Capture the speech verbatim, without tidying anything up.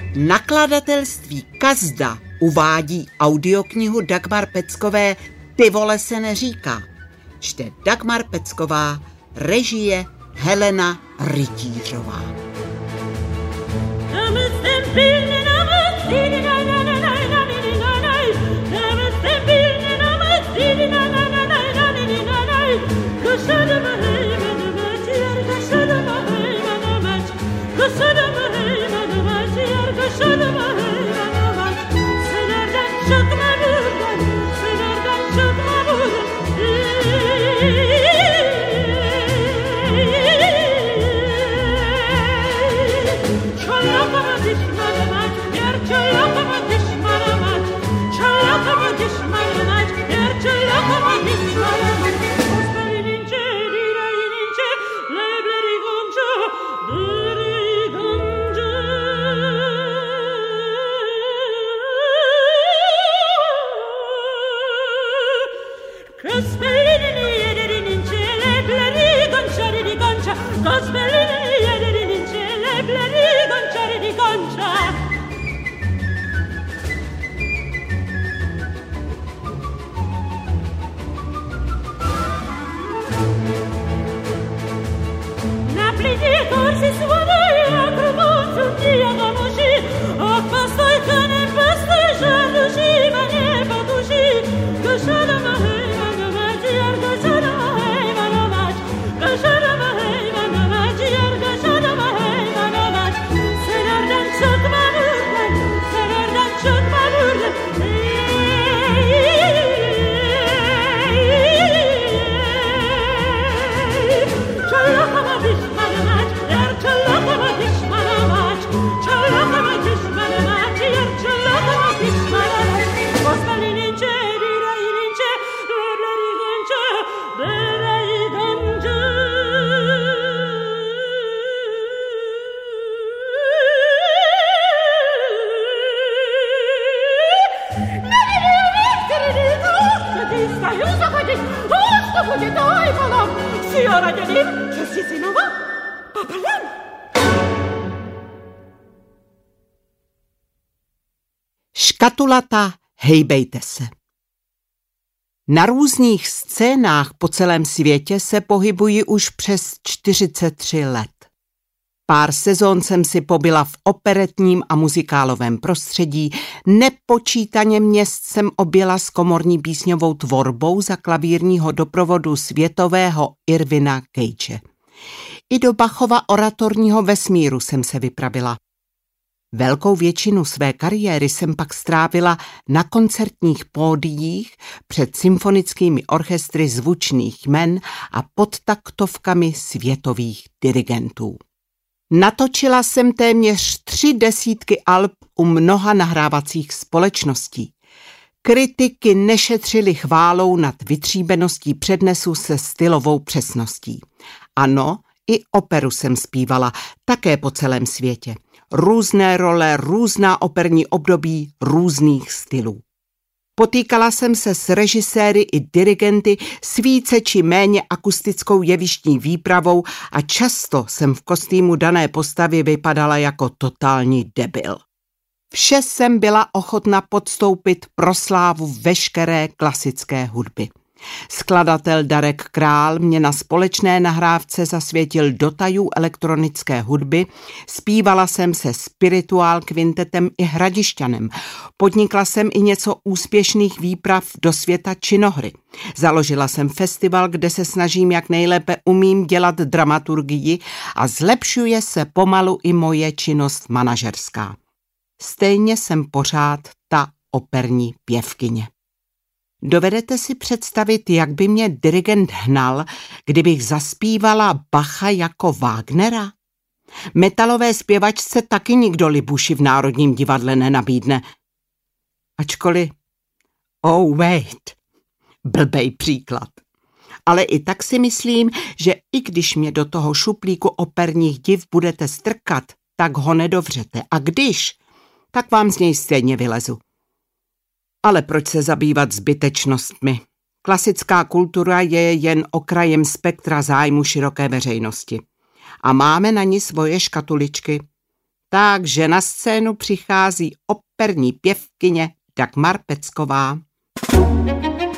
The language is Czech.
Nakladatelství Kazda uvádí audioknihu Dagmar Peckové Ty vole se neříká. Čte Dagmar Pecková, režie Helena Rytířová. Škatulata Hejbejte se. Na různých scénách po celém světě se pohybuji už přes čtyřicet tři let. Pár sezon jsem si pobyla v operetním a muzikálovém prostředí, nepočítaně měst jsem objela s komorní písňovou tvorbou za klavírního doprovodu světového Irvina Cage. I do Bachova oratorního vesmíru jsem se vypravila. Velkou většinu své kariéry jsem pak strávila na koncertních pódiích před symfonickými orchestry zvučných jmen a pod taktovkami světových dirigentů. Natočila jsem téměř tři desítky alb u mnoha nahrávacích společností. Kritiky nešetřili chválou nad vytříbeností přednesu se stylovou přesností. Ano, i operu jsem zpívala, také po celém světě. Různé role, různá operní období, různých stylů. Potýkala jsem se s režiséry i dirigenty s více či méně akustickou jevištní výpravou a často jsem v kostýmu dané postavy vypadala jako totální debil. Vše jsem byla ochotna podstoupit pro slávu veškeré klasické hudby. Skladatel Darek Král mě na společné nahrávce zasvětil do tajů elektronické hudby, zpívala jsem se Spirituál kvintetem i Hradišťanem, podnikla jsem i něco úspěšných výprav do světa činohry. Založila jsem festival, kde se snažím, jak nejlépe umím dělat dramaturgii a zlepšuje se pomalu i moje činnost manažerská. Stejně jsem pořád ta operní pěvkyně. Dovedete si představit, jak by mě dirigent hnal, kdybych zaspívala Bacha jako Wagnera? Metalové zpěvačce taky nikdo Libuši v Národním divadle nenabídne. Ačkoliv, oh wait, blbej příklad. Ale i tak si myslím, že i když mě do toho šuplíku operních div budete strkat, tak ho nedovřete. A když, tak vám z něj stejně vylezu. Ale proč se zabývat zbytečnostmi? Klasická kultura je jen okrajem spektra zájmu široké veřejnosti. A máme na ní svoje škatuličky. Takže na scénu přichází operní pěvkyně Dagmar Pecková.